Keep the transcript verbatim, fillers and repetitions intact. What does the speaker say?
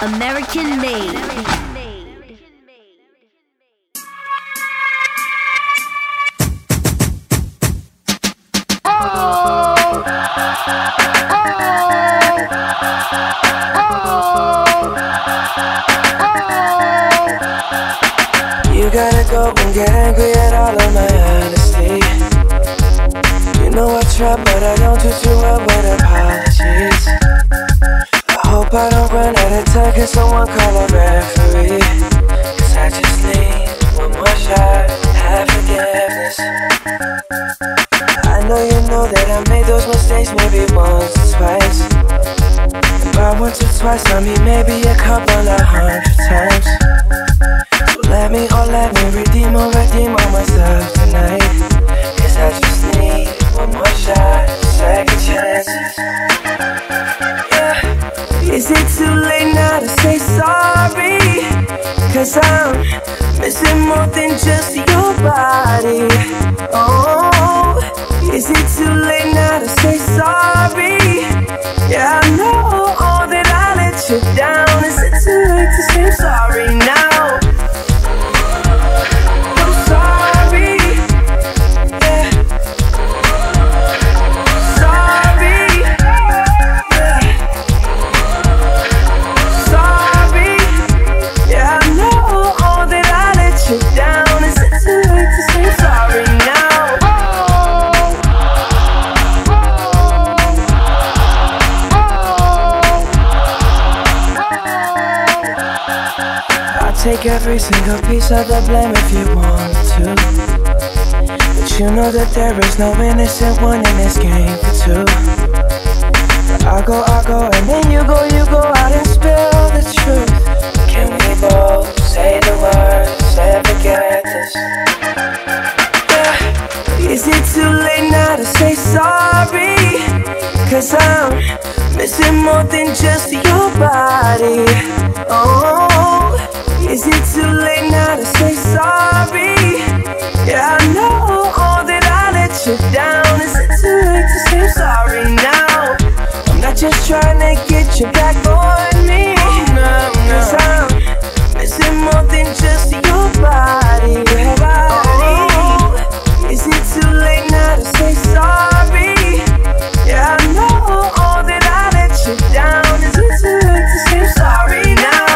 American made. You gotta go and get angry at all of my honesty. You know I try, but I don't do too well with apologies. I hope I don't run out of time, can someone call a referee? Cause I just need one more shot, have forgiveness. I know you know that I made those mistakes maybe once or twice. And by once or twice, I mean maybe a couple of hundred times. Let me, oh let me redeem or redeem on myself tonight. Cause I just need one more shot, second chances. Yeah. Is it too late now to say sorry? Cause I'm missing more than just your body. Oh, is it too late now to say sorry? Yeah, I know all that I let you down. Is it too late to say sorry now? Take every single piece of the blame if you want to. But you know that there is no innocent one in this game for two. I go, I go, and then you go, you go out and spill the truth. Can we both say the words and forget this? Yeah. Is it too late now to say sorry? Cause I'm missing more than just your body. Oh, is it too late now to say sorry? Yeah, I know all that I let you down. Is it too late to say sorry now? I'm not just trying to get you back on me. No, no. Cause I'm missing more than just your body. Your body. Oh, is it too late now to say sorry? Yeah, I know all that I let you down. Is it too late to say sorry now?